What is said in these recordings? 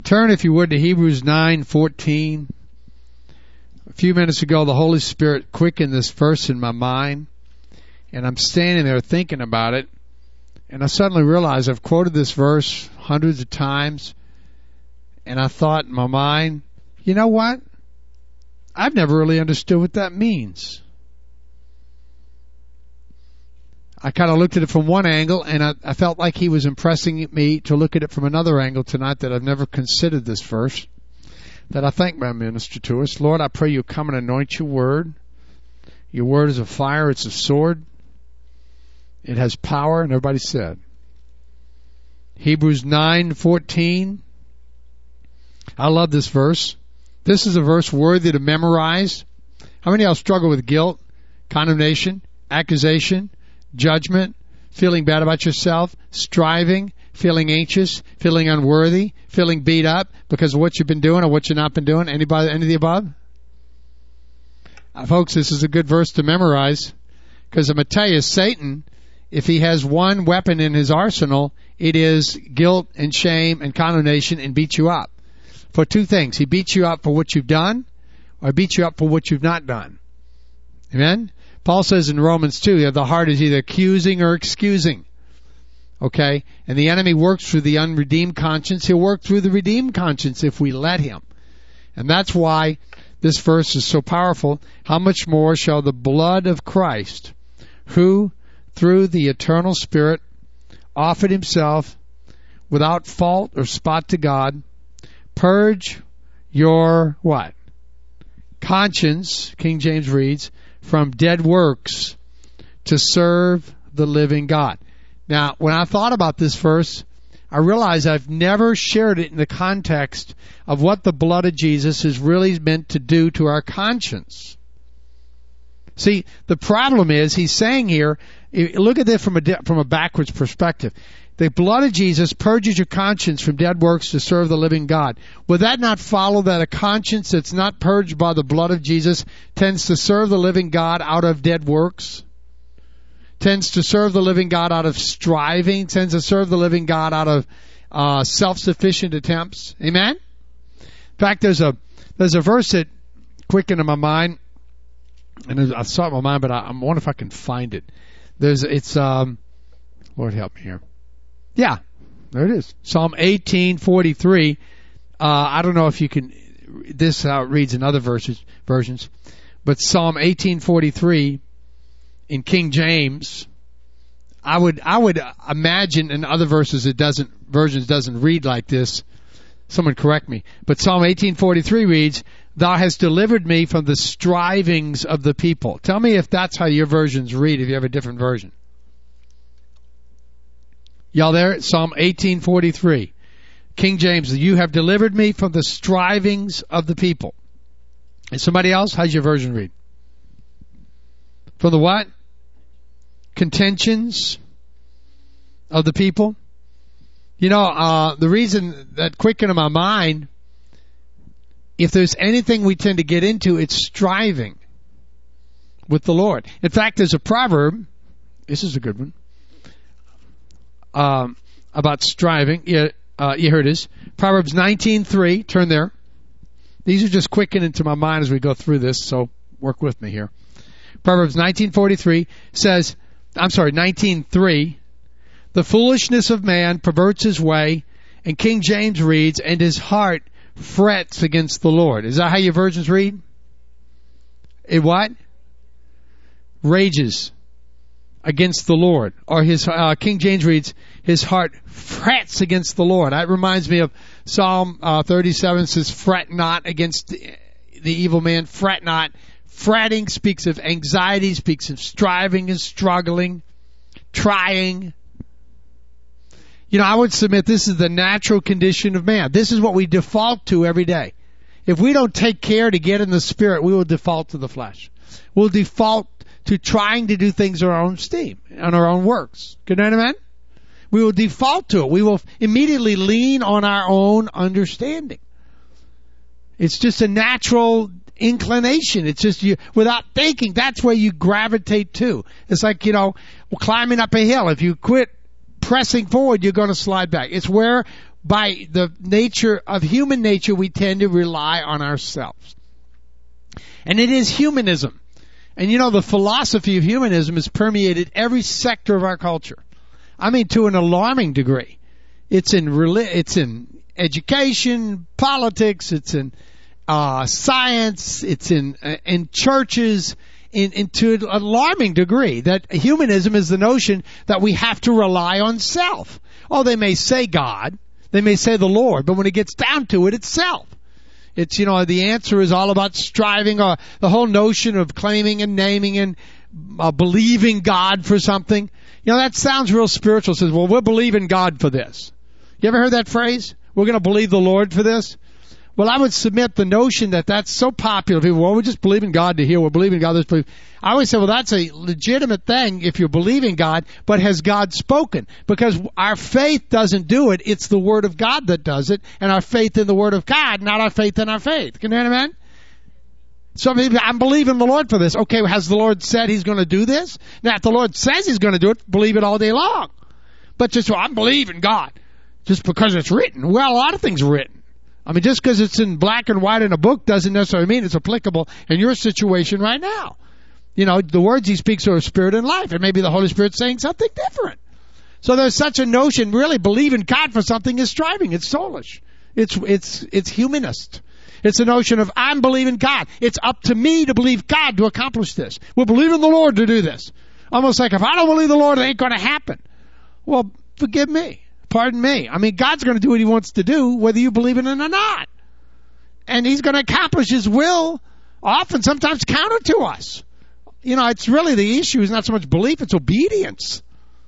Turn, if you would, to Hebrews 9:14. A few minutes ago, the Holy Spirit quickened this verse in my mind, and I'm standing there thinking about it, and I suddenly realized I've quoted this verse hundreds of times, and I thought in my mind, you know what? I've never really understood what that means. I kind of looked at it from one angle, and I felt like he was impressing me to look at it from another angle tonight, that I've never considered this verse, that I think may minister to us. Lord, I pray you come and anoint your word. Your word is a fire. It's a sword. It has power, and everybody said. Hebrews 9:14. I love this verse. This is a verse worthy to memorize. How many of y'all struggle with guilt, condemnation, accusation, judgment, feeling bad about yourself, striving, feeling anxious, feeling unworthy, feeling beat up because of what you've been doing or what you've not been doing? Anybody, any of the above? Folks, this is a good verse to memorize, because I'm going to tell you, Satan, if he has one weapon in his arsenal, it is guilt and shame and condemnation, and beat you up. For two things. He beats you up for what you've done, or beats you up for what you've not done. Amen? Paul says in Romans 2 that the heart is either accusing or excusing. Okay? And the enemy works through the unredeemed conscience. He'll work through the redeemed conscience if we let him. And that's why this verse is so powerful. How much more shall the blood of Christ, who through the eternal Spirit offered himself without fault or spot to God, purge your what? Conscience, King James reads, from dead works to serve the living God. Now, when I thought about this verse, I realized I've never shared it in the context of what the blood of Jesus is really meant to do to our conscience. See, the problem is, he's saying here, look at this from a backwards perspective. The blood of Jesus purges your conscience from dead works to serve the living God. Would that not follow that a conscience that's not purged by the blood of Jesus tends to serve the living God out of dead works? Tends to serve the living God out of striving? Tends to serve the living God out of self-sufficient attempts? Amen? In fact, there's a verse that quickened in my mind, and I saw it in my mind, but I wonder if I can find it. Lord help me here. Yeah, there it is. Psalm 18:43. I don't know if you can. This reads in other versions, but Psalm 18:43 in King James. I would imagine in other versions doesn't read like this. Someone correct me. But Psalm 18:43 reads, "Thou hast delivered me from the strivings of the people." Tell me if that's how your versions read. If you have a different version. Y'all there? Psalm 18:43. King James, "You have delivered me from the strivings of the people." And somebody else, how's your version read? From the what? Contentions of the people. You know, the reason that quickened in my mind, if there's anything we tend to get into, it's striving with the Lord. In fact, there's a proverb, this is a good one, about striving. Here it is. Proverbs 19:3. Turn there. These are just quickened into my mind as we go through this, so work with me here. Proverbs 19:43 says, 19:3, "The foolishness of man perverts his way," and King James reads, "and his heart frets against the Lord." Is that how your versions read? It what? Rages against the Lord. Or his King James reads, "His heart frets against the Lord." That reminds me of Psalm 37 says, "Fret not against the evil man, fret not." Fretting speaks of anxiety, speaks of striving and struggling, trying. You know, I would submit this is the natural condition of man. This is what we default to every day. If we don't take care to get in the Spirit, we will default to the flesh. We'll default to trying to do things on our own steam, on our own works. Good night, amen? We will default to it. We will immediately lean on our own understanding. It's just a natural inclination. It's just you, without thinking, that's where you gravitate to. It's like, climbing up a hill. If you quit pressing forward, you're going to slide back. It's where by the nature of human nature, we tend to rely on ourselves. And it is humanism. And you know, the philosophy of humanism has permeated every sector of our culture. I mean, to an alarming degree. It's in education, politics, it's in science, it's in churches, to an alarming degree. That humanism is the notion that we have to rely on self. Oh, they may say God, they may say the Lord, but when it gets down to it, it's self. It's, you know, the answer is all about striving, the whole notion of claiming and naming and believing God for something. You know, that sounds real spiritual. It says, well, we'll believe in God for this. You ever heard that phrase? We're going to believe the Lord for this? Well, I would submit the notion that that's so popular. People, well, we just believe in God to heal. We're believing God. I always say, well, that's a legitimate thing if you're believing God, but has God spoken? Because our faith doesn't do it. It's the Word of God that does it, and our faith in the Word of God, not our faith in our faith. Can you hear me? So I'm believing the Lord for this. Okay, has the Lord said He's going to do this? Now, if the Lord says He's going to do it, believe it all day long. But just, well, I'm believing God just because it's written. Well, a lot of things are written. I mean, just because it's in black and white in a book doesn't necessarily mean it's applicable in your situation right now. You know, the words He speaks are spirit and life, and maybe the Holy Spirit's saying something different. So there's such a notion, really, believing God for something is striving. It's soulish. It's humanist. It's a notion of, I'm believing God. It's up to me to believe God to accomplish this. We're believing the Lord to do this. Almost like, if I don't believe the Lord, it ain't going to happen. Well, forgive me. Pardon me. I mean, God's going to do what He wants to do, whether you believe in it or not. And He's going to accomplish His will, often, sometimes counter to us. You know, it's really the issue is not so much belief, it's obedience.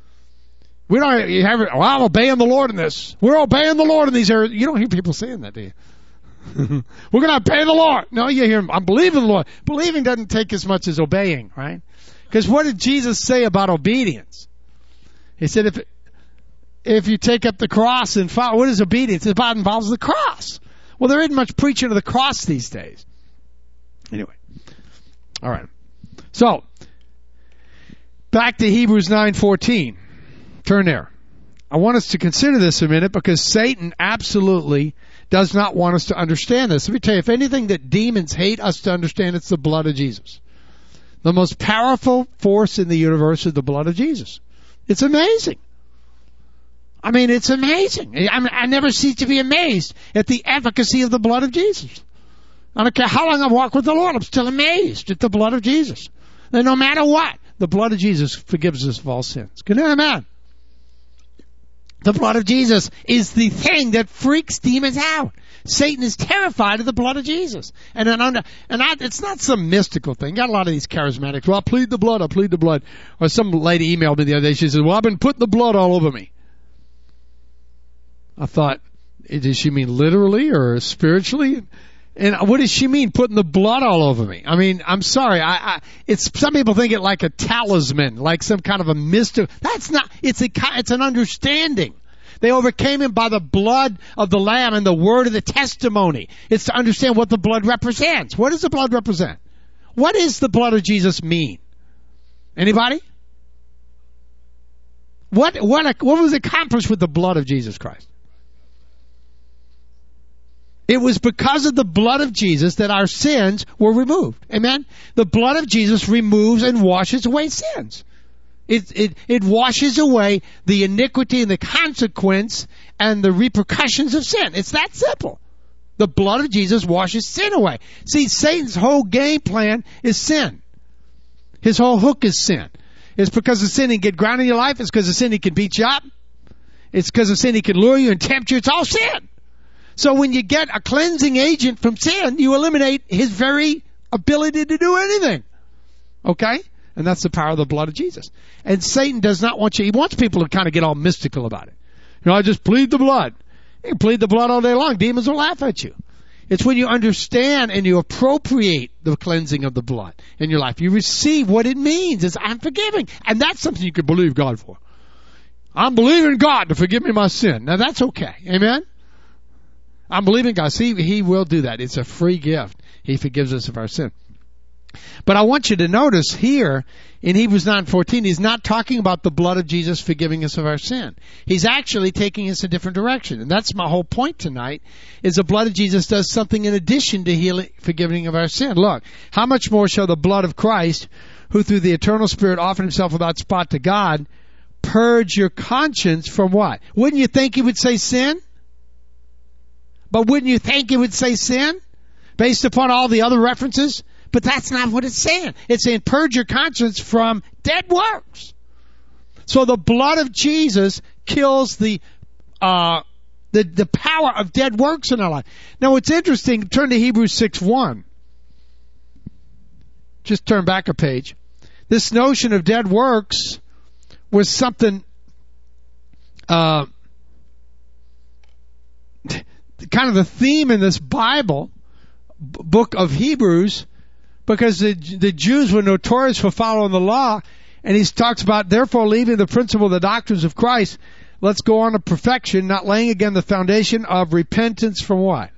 We don't have, well, I'm obeying the Lord in this. We're obeying the Lord in these areas. You don't hear people saying that, do you? We're going to obey the Lord. No, you hear them, I'm believing the Lord. Believing doesn't take as much as obeying, right? Because what did Jesus say about obedience? He said, if you take up the cross and follow, what is obedience? It involves the cross. Well, there isn't much preaching of the cross these days. Anyway. All right. So, back to Hebrews 9:14. Turn there. I want us to consider this a minute because Satan absolutely does not want us to understand this. Let me tell you, if anything that demons hate us to understand, it's the blood of Jesus. The most powerful force in the universe is the blood of Jesus. It's amazing. I mean, it's amazing. I never cease to be amazed at the efficacy of the blood of Jesus. I don't care how long I walk with the Lord, I'm still amazed at the blood of Jesus. And no matter what, the blood of Jesus forgives us of all sins. Can you hear me? The blood of Jesus is the thing that freaks demons out. Satan is terrified of the blood of Jesus. It's not some mystical thing. Got a lot of these charismatics. Well, I plead the blood. Or some lady emailed me the other day. She said, well, I've been putting the blood all over me. I thought, does she mean literally or spiritually? And what does she mean, putting the blood all over me? I mean, I'm sorry. Some people think it like a talisman, like some kind of a mystical. That's not. It's an understanding. They overcame him by the blood of the Lamb and the word of the testimony. It's to understand what the blood represents. What does the blood represent? What does the blood of Jesus mean? Anybody? What was accomplished with the blood of Jesus Christ? It was because of the blood of Jesus that our sins were removed. Amen? The blood of Jesus removes and washes away sins. It washes away the iniquity and the consequence and the repercussions of sin. It's that simple. The blood of Jesus washes sin away. See, Satan's whole game plan is sin. His whole hook is sin. It's because of sin he can get ground in your life. It's because of sin he can beat you up. It's because of sin he can lure you and tempt you. It's all sin. So when you get a cleansing agent from sin, you eliminate his very ability to do anything. Okay? And that's the power of the blood of Jesus. And Satan does not want you, he wants people to kind of get all mystical about it. You know, I just plead the blood. You can plead the blood all day long. Demons will laugh at you. It's when you understand and you appropriate the cleansing of the blood in your life. You receive what it means. It's I'm forgiving. And that's something you can believe God for. I'm believing God to forgive me my sin. Now that's okay. Amen? I'm believing God. See, He will do that. It's a free gift. He forgives us of our sin. But I want you to notice here in Hebrews 9:14, he's not talking about the blood of Jesus forgiving us of our sin. He's actually taking us a different direction. And that's my whole point tonight, is the blood of Jesus does something in addition to healing, forgiving of our sin. Look, how much more shall the blood of Christ, who through the eternal Spirit offered himself without spot to God, purge your conscience from what? Wouldn't you think he would say sin? But wouldn't you think he would say sin? Based upon all the other references? But that's not what it's saying. It's saying purge your conscience from dead works. So the blood of Jesus kills the power of dead works in our life. Now what's interesting, turn to Hebrews 6:1. Just turn back a page. This notion of dead works was something kind of the theme in this book of Hebrews, because the Jews were notorious for following the law, and he talks about, therefore, leaving the principle of the doctrines of Christ, let's go on to perfection, not laying again the foundation of repentance from what?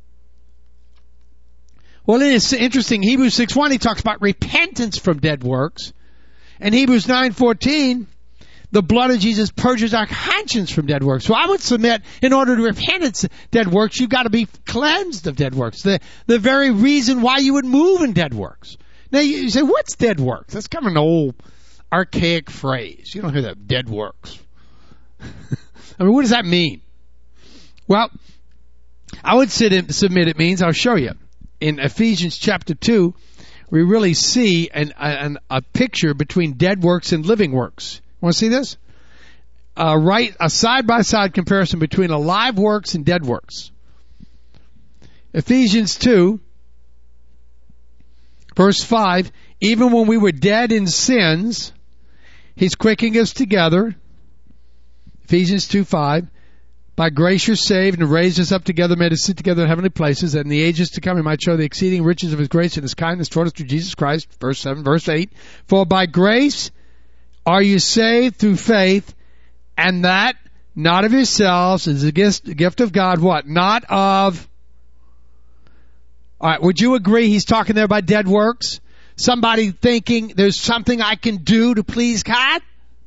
Well, it's interesting. Hebrews 6:1, he talks about repentance from dead works. And Hebrews 9:14, the blood of Jesus purges our conscience from dead works. So I would submit, in order to repent of dead works, you've got to be cleansed of dead works. The very reason why you would move in dead works. Now you say, what's dead works? That's kind of an old, archaic phrase. You don't hear that, dead works. I mean, what does that mean? Well, I would submit it means, I'll show you. In Ephesians chapter 2, we really see a picture between dead works and living works. Want to see this? A side-by-side comparison between alive works and dead works. Ephesians 2, verse 5, even when we were dead in sins, he's quickening us together. Ephesians 2:5, by grace you're saved, and raised us up together, made us sit together in heavenly places, that in the ages to come he might show the exceeding riches of his grace and his kindness toward us through Jesus Christ. Verse 7, verse 8, for by grace are you saved through faith, and that not of yourselves, is a gift of God, what? Not of... Alright, would you agree he's talking there about dead works? Somebody thinking there's something I can do to please God?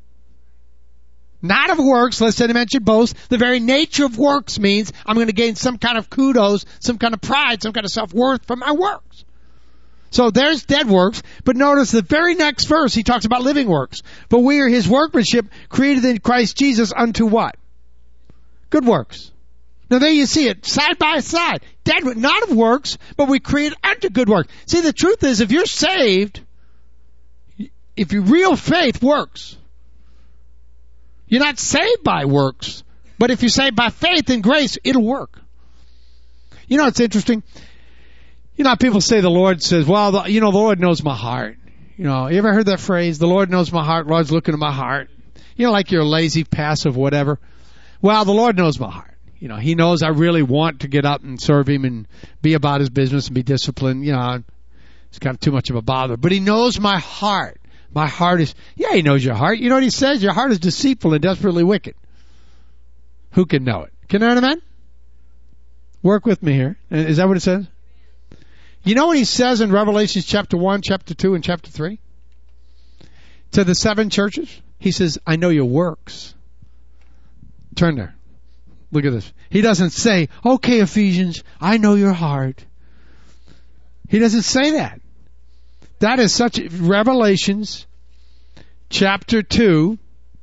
Not of works, lest any man should boast. The very nature of works means I'm going to gain some kind of kudos, some kind of pride, some kind of self-worth from my works. So there's dead works, but notice the very next verse, he talks about living works. But we are his workmanship, created in Christ Jesus unto what? Good works. Now there you see it, side by side. Dead, not of works, but we created unto good works. See, the truth is, if you're saved, if your real faith works, you're not saved by works, but if you're saved by faith and grace, it'll work. You know, it's interesting. You know, people say the Lord says, well, the Lord knows my heart. You know, you ever heard that phrase? The Lord knows my heart. Lord's looking at my heart. You know, like you're lazy, passive, whatever. Well, the Lord knows my heart. You know, he knows I really want to get up and serve him and be about his business and be disciplined. You know, it's kind of too much of a bother. But he knows my heart. My heart is, yeah, he knows your heart. You know what he says? Your heart is deceitful and desperately wicked. Who can know it? Can I, man? Work with me here. Is that what it says? You know what he says in Revelation chapter 1, chapter 2, and chapter 3? To the 7 churches? He says, I know your works. Turn there. Look at this. He doesn't say, okay, Ephesians, I know your heart. He doesn't say that. That is such, Revelations chapter 2,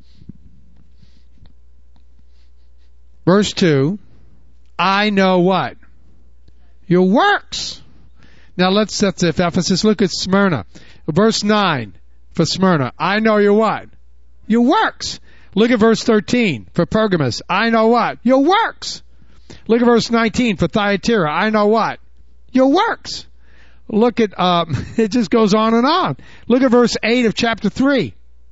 verse 2, I know what? Your works. Now that's Ephesus. Look at Smyrna. Verse 9 for Smyrna. I know your what? Your works. Look at verse 13 for Pergamos. I know what? Your works. Look at verse 19 for Thyatira. I know what? Your works. Look at, it just goes on and on. Look at verse 8 of chapter 3.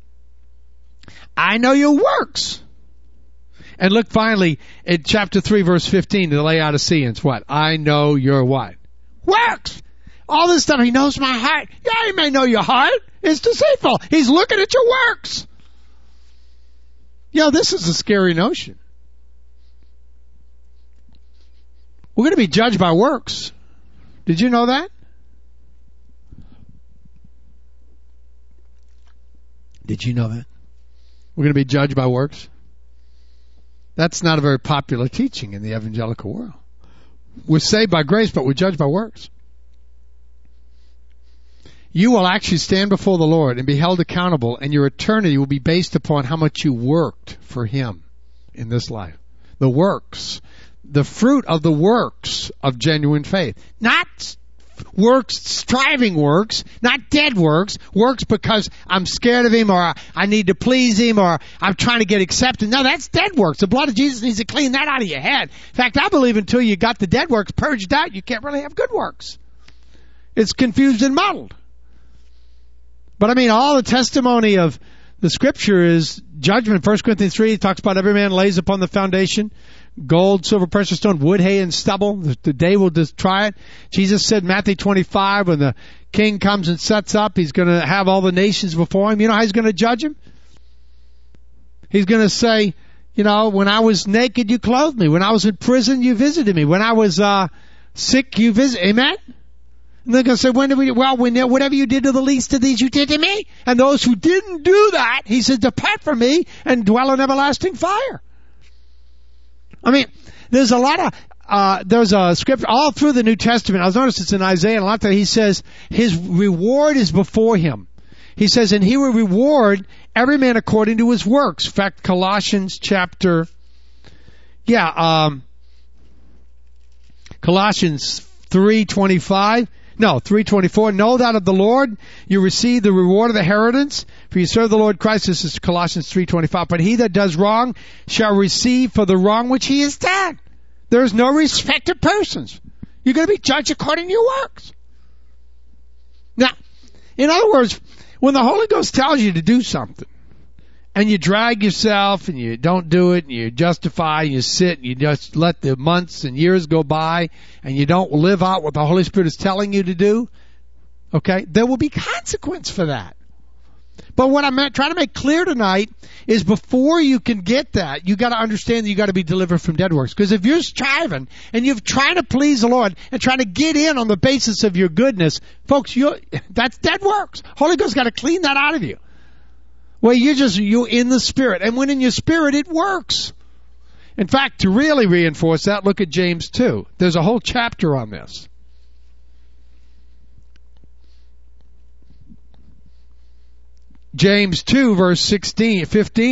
I know your works. And look finally at chapter 3 verse 15 to the Laodiceans. What? I know your what? Works. All this stuff, he knows my heart. Yeah, he may know your heart. It's deceitful. He's looking at your works. This is a scary notion. We're going to be judged by works. Did you know that? Did you know that? We're going to be judged by works? That's not a very popular teaching in the evangelical world. We're saved by grace, but we're judged by works. You will actually stand before the Lord and be held accountable, and your eternity will be based upon how much you worked for Him in this life. The works. The fruit of the works of genuine faith. Not works, striving works, not dead works, works because I'm scared of Him, or I need to please Him, or I'm trying to get accepted. No, that's dead works. The blood of Jesus needs to clean that out of your head. In fact, I believe until you got the dead works purged out, you can't really have good works. It's confused and muddled. But I mean, all the testimony of the Scripture is judgment. 1 Corinthians 3 talks about every man lays upon the foundation gold, silver, precious stone, wood, hay, and stubble. The day will just try it. Jesus said, Matthew 25, when the king comes and sets up, he's going to have all the nations before him. You know how he's going to judge him? He's going to say, you know, when I was naked, you clothed me. When I was in prison, you visited me. When I was sick, you visited. Amen? And they're going to say, whatever you did to the least of these, you did to me. And those who didn't do that, he said, depart from me and dwell in everlasting fire. I mean, there's a lot of, there's a scripture all through the New Testament. I was noticed it's in Isaiah, and a lot of times he says his reward is before him. He says, and he will reward every man according to his works. In fact, Colossians 3:24. Know that of the Lord you receive the reward of the inheritance, for you serve the Lord Christ. This is Colossians 3:25. But he that does wrong shall receive for the wrong which he has done. There is no respect of persons. You're going to be judged according to your works. Now, in other words, when the Holy Ghost tells you to do something, and you drag yourself, and you don't do it, and you justify, and you sit, and you just let the months and years go by, and you don't live out what the Holy Spirit is telling you to do, okay, there will be consequence for that. But what I'm trying to make clear tonight is before you can get that, you got to understand that you got to be delivered from dead works. Because if you're striving and you're trying to please the Lord and trying to get in on the basis of your goodness, folks, that's dead works. Holy Ghost got to clean that out of you. Well, you're in the Spirit. And when in your Spirit, it works. In fact, to really reinforce that, look at James 2. There's a whole chapter on this. James 2, verse 14.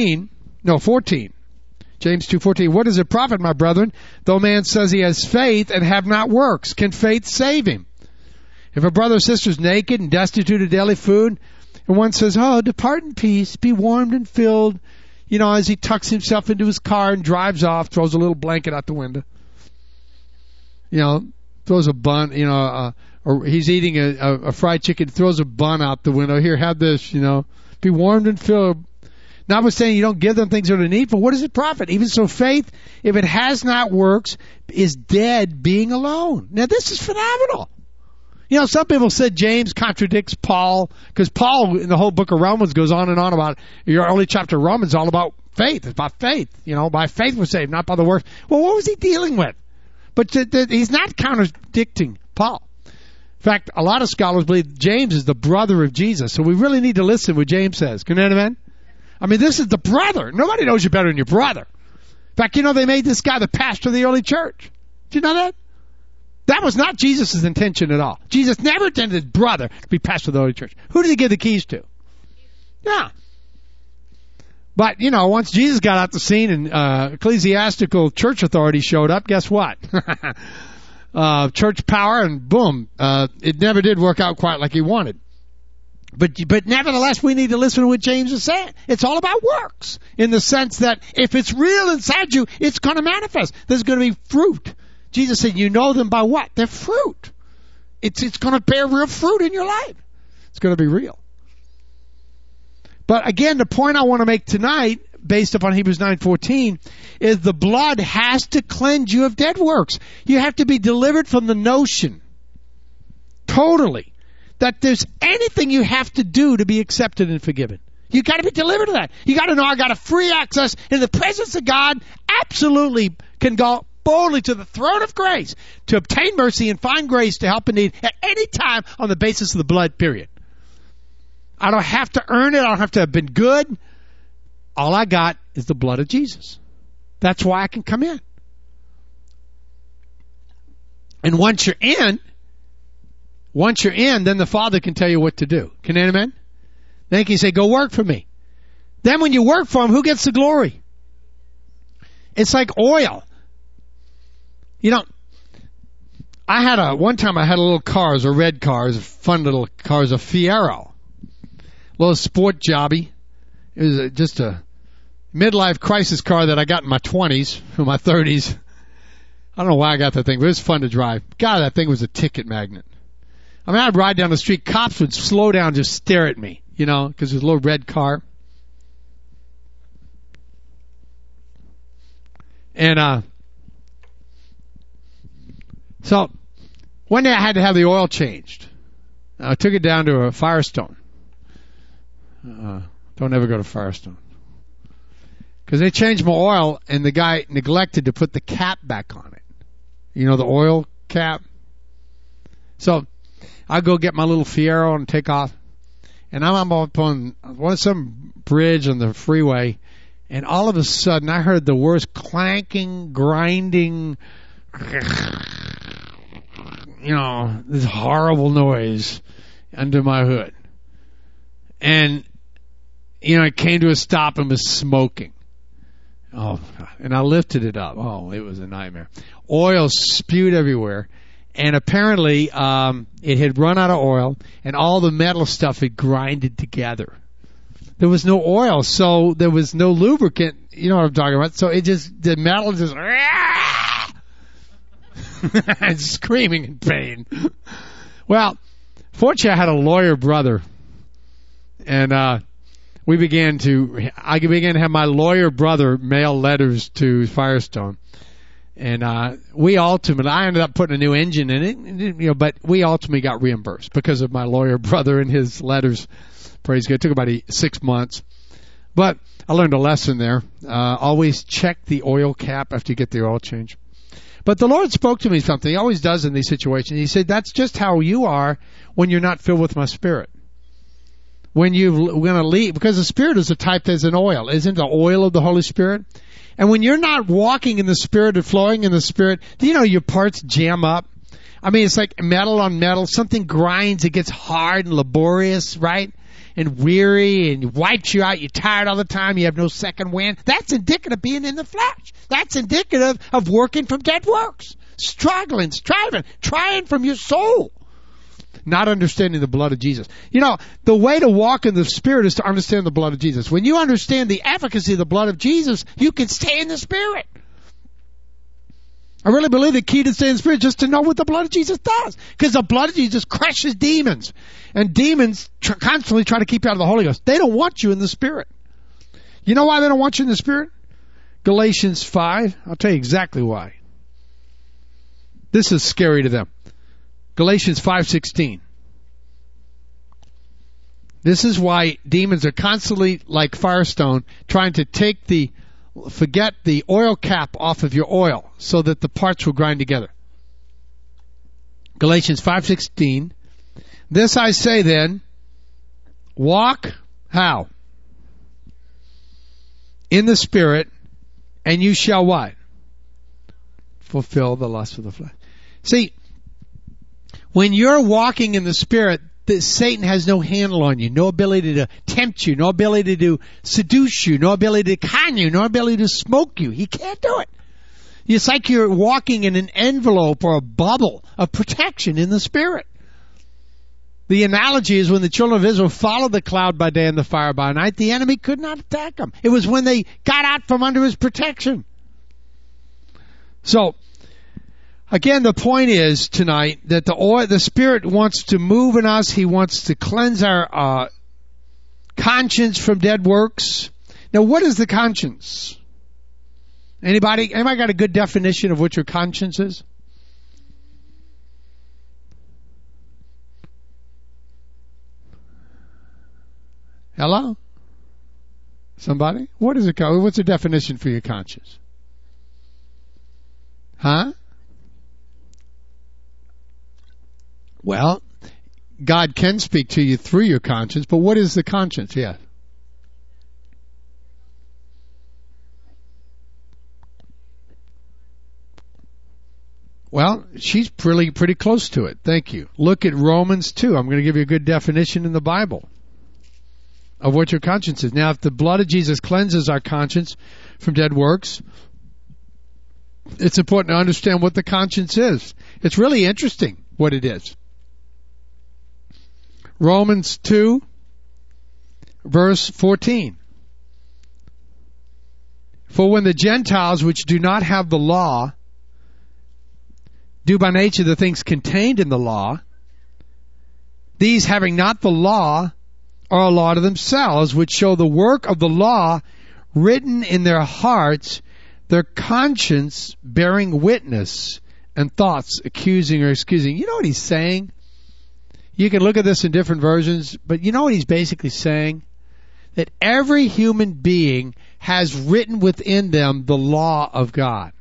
James 2:14. What does it profit, my brethren, though man says he has faith and have not works? Can faith save him? If a brother or sister is naked and destitute of daily food, and one says, oh, depart in peace, be warmed and filled, you know, as he tucks himself into his car and drives off, throws a little blanket out the window, you know, throws a bun, you know, or he's eating a fried chicken, throws a bun out the window. Here, have this, you know, be warmed and filled. Notwithstanding, you don't give them things that are needful. What does it profit? Even so, faith, if it has not works, is dead being alone. Now, this is phenomenal. You know, some people said James contradicts Paul, because Paul in the whole book of Romans goes on and on about, your early chapter of Romans is all about faith. It's about faith. You know, by faith we're saved, not by the works. Well, what was he dealing with? But he's not contradicting Paul. In fact, a lot of scholars believe James is the brother of Jesus, so we really need to listen to what James says. Can anyone? I mean, this is the brother. Nobody knows you better than your brother. In fact, you know, they made this guy the pastor of the early church. Did you know that? That was not Jesus' intention at all. Jesus never intended his brother to be pastor of the early church. Who did he give the keys to? Yeah. But, you know, once Jesus got out the scene and ecclesiastical church authority showed up, guess what? Church power, and boom, it never did work out quite like he wanted. But nevertheless, we need to listen to what James is saying. It's all about works, in the sense that if it's real inside you, it's going to manifest. There's going to be fruit. Jesus said, you know them by what? Their fruit. It's going to bear real fruit in your life. It's going to be real. But again, the point I want to make tonight, based upon Hebrews 9:14, is the blood has to cleanse you of dead works. You have to be delivered from the notion, totally, that there's anything you have to do to be accepted and forgiven. You got to be delivered of that. You got to know I got a free access in the presence of God. Absolutely can go boldly to the throne of grace to obtain mercy and find grace to help in need at any time on the basis of the blood, period. I don't have to earn it. I don't have to have been good. All I got is the blood of Jesus. That's why I can come in. And once you're in, then the Father can tell you what to do. Can amen? Then he can say, go work for me. Then when you work for him, who gets the glory? It's like oil. You know, one time I had a little car, it was a red car, it was a fun little car, it was a Fiero. Little sport jobby. It was just a midlife crisis car that I got in my 20s, or my 30s. I don't know why I got that thing, but it was fun to drive. God, that thing was a ticket magnet. I mean, I'd ride down the street, cops would slow down, just stare at me, you know, because it was a little red car. And, so, one day I had to have the oil changed. I took it down to a Firestone. Don't ever go to Firestone. Because they changed my oil, and the guy neglected to put the cap back on it. You know, the oil cap? So, I go get my little Fiero and take off. And I'm up on some bridge on the freeway, and all of a sudden I heard the worst clanking, grinding, you know, this horrible noise under my hood. And, you know, it came to a stop and was smoking. Oh, God. And I lifted it up. Oh, it was a nightmare. Oil spewed everywhere. And apparently, it had run out of oil, and all the metal stuff had grinded together. There was no oil, so there was no lubricant. You know what I'm talking about? So the metal just, screaming in pain. Well, fortunately, I had a lawyer brother, and I began to have my lawyer brother mail letters to Firestone. And I ended up putting a new engine in it, you know, but we ultimately got reimbursed because of my lawyer brother and his letters. Praise God. It took about 6 months. But I learned a lesson there. Always check the oil cap after you get the oil change. But the Lord spoke to me something. He always does in these situations. He said, that's just how you are when you're not filled with my Spirit. When you're going to leave, because the Spirit is a type as an oil. Isn't the oil of the Holy Spirit? And when you're not walking in the Spirit and flowing in the Spirit, do you know your parts jam up? I mean, it's like metal on metal. Something grinds. It gets hard and laborious, right? And weary, and wipes you out. You're tired all the time. You have no second wind. That's indicative of being in the flesh. That's indicative of working from dead works. Struggling, striving, trying from your soul. Not understanding the blood of Jesus. You know, the way to walk in the Spirit is to understand the blood of Jesus. When you understand the efficacy of the blood of Jesus, you can stay in the Spirit. I really believe the key to stay in the Spirit is just to know what the blood of Jesus does. Because the blood of Jesus crushes demons. And demons constantly try to keep you out of the Holy Ghost. They don't want you in the Spirit. You know why they don't want you in the Spirit? Galatians 5. I'll tell you exactly why. This is scary to them. Galatians 5:16. This is why demons are constantly, like Firestone, trying to forget the oil cap off of your oil so that the parts will grind together. Galatians 5:16. This I say then, walk how? In the Spirit, and you shall what? Fulfill the lust of the flesh. See, when you're walking in the Spirit, Satan has no handle on you, no ability to tempt you, no ability to seduce you, no ability to con you, no ability to smoke you. He can't do it. It's like you're walking in an envelope or a bubble of protection in the Spirit. The analogy is when the children of Israel followed the cloud by day and the fire by night, the enemy could not attack them. It was when they got out from under his protection. So, again, the point is tonight that the Spirit wants to move in us. He wants to cleanse our conscience from dead works. Now, what is the conscience? Anybody got a good definition of what your conscience is? Hello? Somebody? What is it? What's the definition for your conscience? Huh? Well, God can speak to you through your conscience, but what is the conscience? Yeah. Well, she's pretty close to it. Thank you. Look at Romans 2. I'm going to give you a good definition in the Bible of what your conscience is. Now, if the blood of Jesus cleanses our conscience from dead works, it's important to understand what the conscience is. It's really interesting what it is. Romans 2, verse 14. For when the Gentiles which do not have the law do by nature the things contained in the law, these having not the law are a law to themselves, which show the work of the law written in their hearts, their conscience bearing witness, and thoughts accusing or excusing. You know what he's saying? You can look at this in different versions, but you know what he's basically saying? That every human being has written within them the law of God.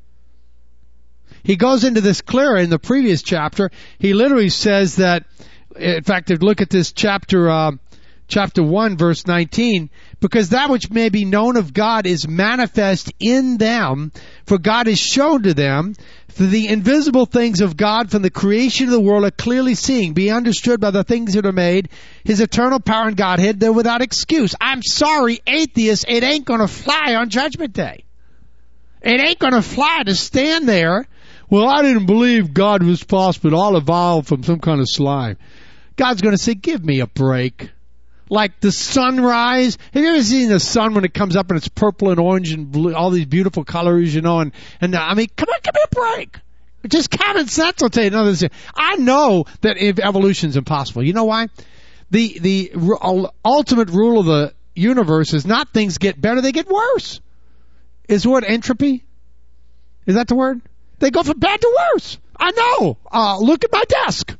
He goes into this clearer in the previous chapter. He literally says that, in fact, if you look at this chapter 1, verse 19, because that which may be known of God is manifest in them, for God is shown to them. For the invisible things of God from the creation of the world are clearly seen, be understood by the things that are made, His eternal power and Godhead, they're without excuse. I'm sorry, atheists, it ain't going to fly on Judgment Day. It ain't going to fly to stand there. Well, I didn't believe God was possible. I'll evolve from some kind of slime. God's going to say, give me a break. Like the sunrise. Have you ever seen the sun when it comes up and it's purple and orange and blue, all these beautiful colors, you know? And I mean, come on, give me a break. Just common sense will tell you another thing. I know that evolution is impossible. You know why? The ultimate rule of the universe is not things get better, they get worse. Is the word entropy? Is that the word? They go from bad to worse. I know. Look at my desk.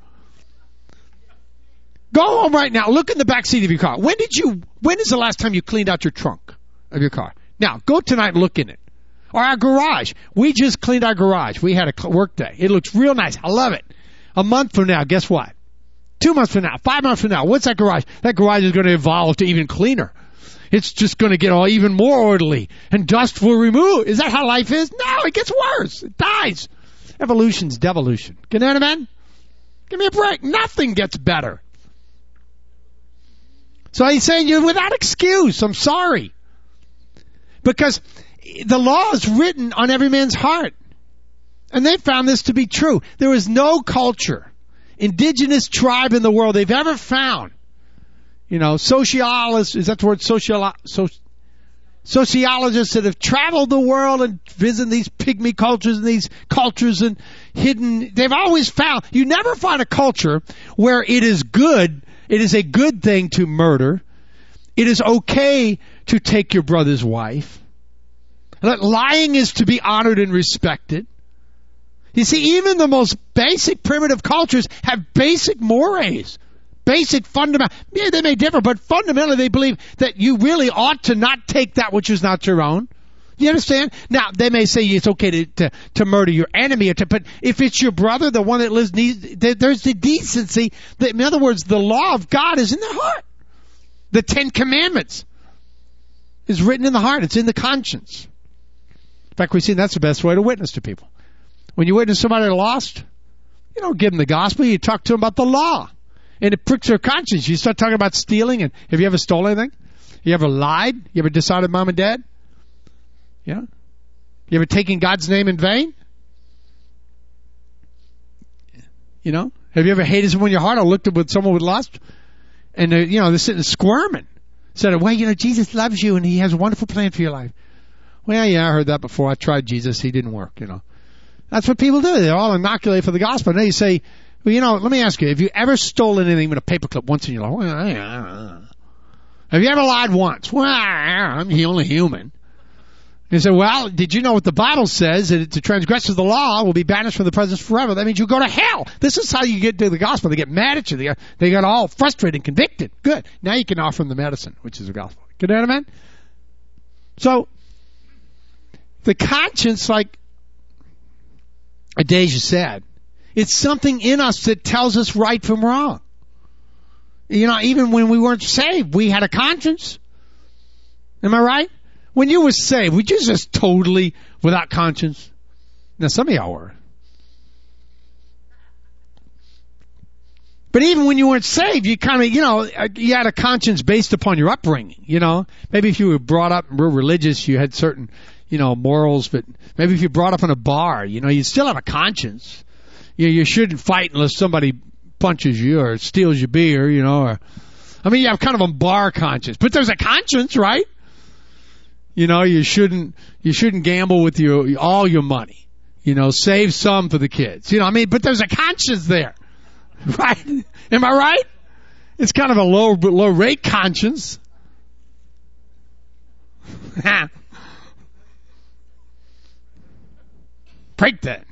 Go home right now. Look in the back seat of your car. When is the last time you cleaned out your trunk of your car? Now, go tonight and look in it. Or our garage. We just cleaned our garage. We had a work day. It looks real nice. I love it. A month from now, guess what? 2 months from now, 5 months from now, what's that garage? That garage is going to evolve to even cleaner. It's just going to get all even more orderly, and dust will remove. Is that how life is? No, it gets worse. It dies. Evolution's devolution. Can that, man? Give me a break. Nothing gets better. So he's saying you're without excuse. I'm sorry. Because the law is written on every man's heart. And they found this to be true. There is no culture, indigenous tribe in the world they've ever found. You know, sociologists, is that the word? Sociologists that have traveled the world and visited these pygmy cultures and these cultures and hidden, they've always found, you never find a culture where it is good, it is a good thing to murder. It is okay to take your brother's wife. That lying is to be honored and respected. You see, even the most basic primitive cultures have basic mores. Basic fundamental, yeah, they may differ, but fundamentally they believe that you really ought to not take that which is not your own. You understand? Now, they may say it's okay to murder your enemy, but if it's your brother, the one that lives, there's the decency. In other words, the law of God is in the heart. The 10 Commandments is written in the heart. It's in the conscience. In fact, we've seen that's the best way to witness to people. When you witness somebody lost, you don't give them the gospel. You talk to them about the law. And it pricks their conscience. You start talking about stealing. And have you ever stolen anything? You ever lied? You ever dishonoured mom and dad? Yeah. You ever taken God's name in vain? You know? Have you ever hated someone in your heart or looked at someone with lust? And they're sitting squirming. Said, well, Jesus loves you and He has a wonderful plan for your life. Well, yeah, I heard that before. I tried Jesus. He didn't work, That's what people do. They're all inoculated for the gospel. And then you say, well, let me ask you, have you ever stolen anything with a paperclip once in your life? Well, have you ever lied once? Well, I'm the only human. You say, well, did you know what the Bible says? That to transgress the law will be banished from the presence forever. That means you go to hell. This is how you get to the gospel. They get mad at you. They got all frustrated and convicted. Good. Now you can offer them the medicine, which is the gospel. Get that, man? So, the conscience, like Adasia said, it's something in us that tells us right from wrong. You know, even when we weren't saved, we had a conscience. Am I right? When you were saved, were you just totally without conscience? Now, some of y'all were. But even when you weren't saved, you kind of, you know, you had a conscience based upon your upbringing, you know. Maybe if you were brought up real religious, you had certain, you know, morals, but maybe if you're brought up in a bar, you know, you still have a conscience. You shouldn't fight unless somebody punches you or steals your beer, you know, or, I mean, you have kind of a bar conscience, but there's a conscience, right? You know, you shouldn't gamble with all your money, you know, save some for the kids, you know, I mean, but there's a conscience there. Right? Am I right? It's kind of a low rate conscience. Break that.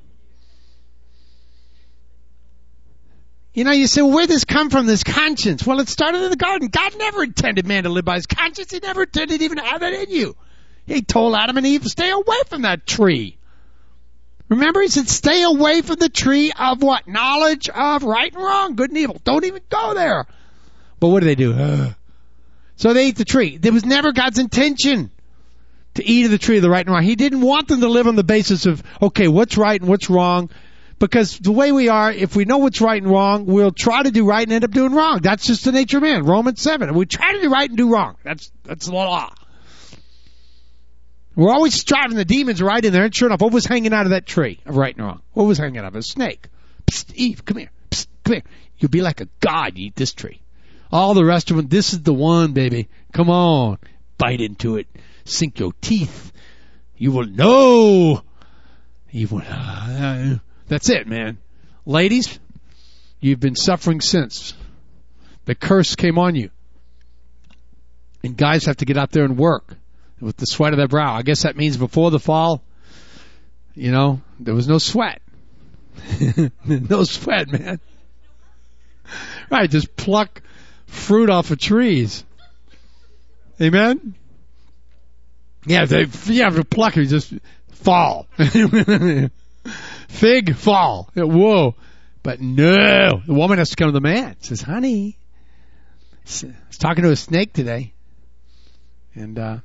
You know, you say, well, where did this come from, this conscience? Well, it started in the garden. God never intended man to live by his conscience. He never intended even to have it in you. He told Adam and Eve, stay away from that tree. Remember, he said, stay away from the tree of what? Knowledge of right and wrong, good and evil. Don't even go there. But what do they do? So they eat the tree. It was never God's intention to eat of the tree of the right and wrong. He didn't want them to live on the basis of, okay, what's right and what's wrong. Because the way we are, if we know what's right and wrong, we'll try to do right and end up doing wrong. That's just the nature of man. Romans 7. We try to do right and do wrong. That's the law. We're always striving. The demons right in there, and sure enough, what was hanging out of that tree of right and wrong? What was hanging out of it? A snake. Psst, Eve, come here. Psst, come here. You'll be like a god. You eat this tree. All the rest of them, this is the one, baby. Come on. Bite into it. Sink your teeth. You will know. You will. That's it, man. Ladies, you've been suffering since. The curse came on you. And guys have to get out there and work with the sweat of their brow. I guess that means before the fall, you know, there was no sweat. No sweat, man. Right, just pluck fruit off of trees. Amen? Yeah, to pluck it, just fall. Fig, fall. Whoa. But no, the woman has to come to the man. Says, honey, I was talking to a snake today. And,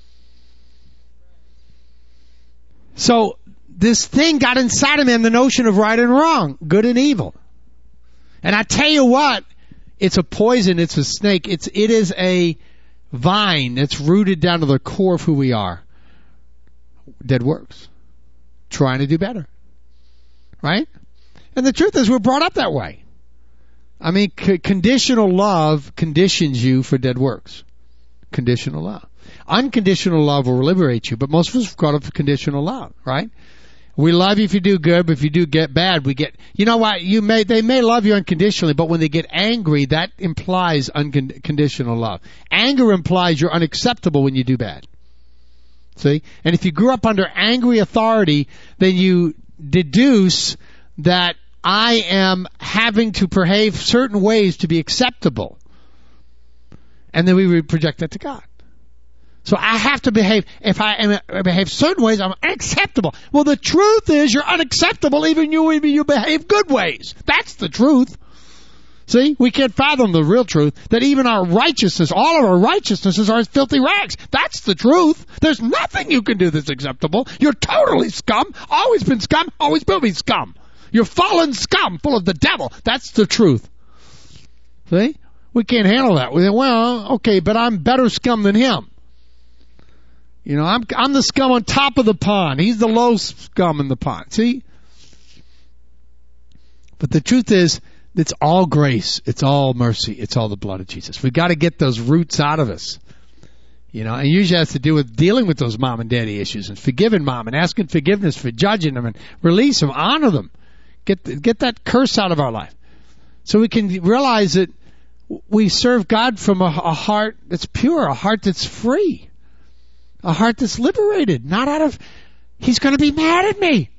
so this thing got inside of him, the notion of right and wrong, good and evil. And I tell you what, it's a poison, it's a snake, it is a vine that's rooted down to the core of who we are. Dead works. Trying to do better. Right? And the truth is we're brought up that way. I mean, conditional love conditions you for dead works. Conditional love. Unconditional love will liberate you, but most of us have got up for conditional love, right? We love you if you do good, but if you do get bad, we get, you know what, they may love you unconditionally, but when they get angry, that implies unconditional love. Anger implies you're unacceptable when you do bad. See? And if you grew up under angry authority, then you deduce that I am having to behave certain ways to be acceptable. And then we project that to God. So I have to behave, if I behave certain ways, I'm unacceptable. Well, the truth is you're unacceptable even you behave good ways. That's the truth. See, we can't fathom the real truth, that even our righteousness, all of our righteousnesses are as filthy rags. That's the truth. There's nothing you can do that's acceptable. You're totally scum, always been scum, always will be scum. You're fallen scum, full of the devil. That's the truth. See? We can't handle that. We say, well, okay, but I'm better scum than him. You know, I'm the scum on top of the pond. He's the low scum in the pond. See? But the truth is, it's all grace. It's all mercy. It's all the blood of Jesus. We've got to get those roots out of us. You know, and usually has to do with dealing with those mom and daddy issues and forgiving mom and asking forgiveness for judging them and release them, honor them. Get that curse out of our life. So we can realize that we serve God from a heart that's pure, a heart that's free, a heart that's liberated, not out of, he's going to be mad at me.